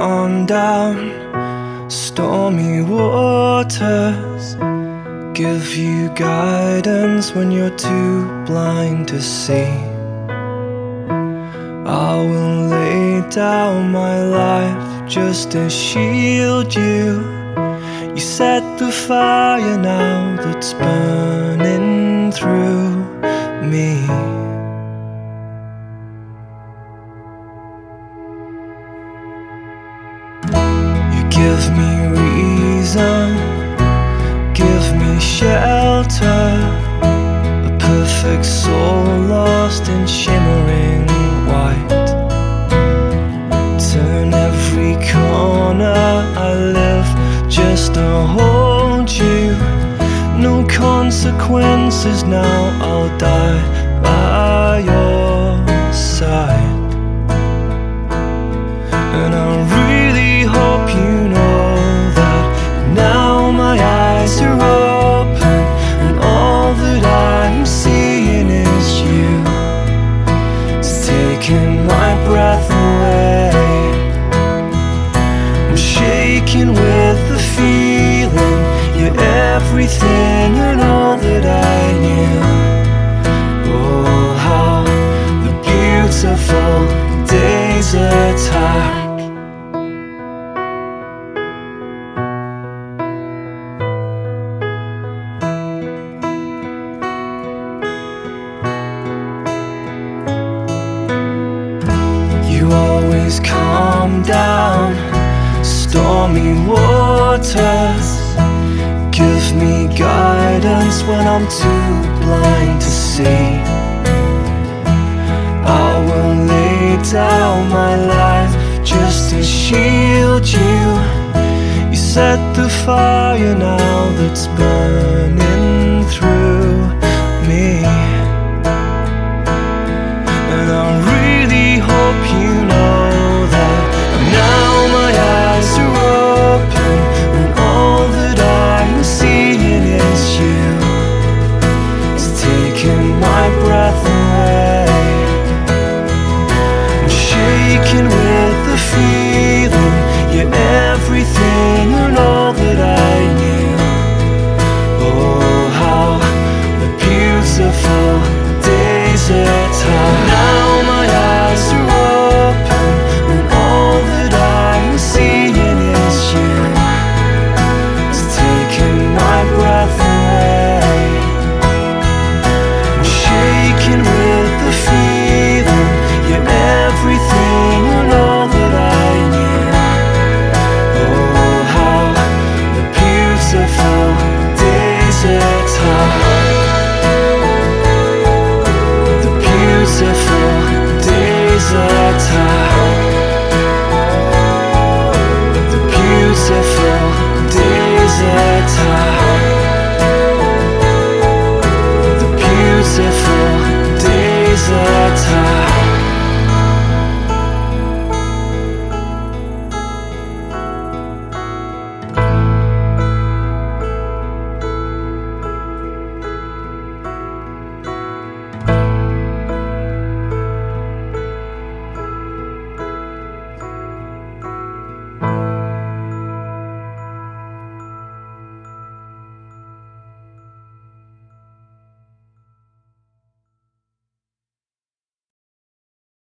calm down stormy waters, give you guidance when you're too blind to see. I will lay down my life just to shield you. You set the fire now that's burning through me. You give me reason, give me shelter, a perfect soul lost in shimmering white. Turn every corner I live just to hold you. No consequences now, I'll die by your side. And I really hope you know that now my eyes are open, and all that I'm seeing is you. It's taking my breath away. I'm shaking with the feeling you're everything and all that I knew. Oh, how the beautiful days attack. You always calm down stormy waters, give me guidance when I'm too blind to see. I will lay down my life just to shield you. You set the fire now that's burning through me. And I really hope you know that now my eyes are open, and all that I'm seeing is you. It's taking my breath away. I'm shaking with the feeling you're everything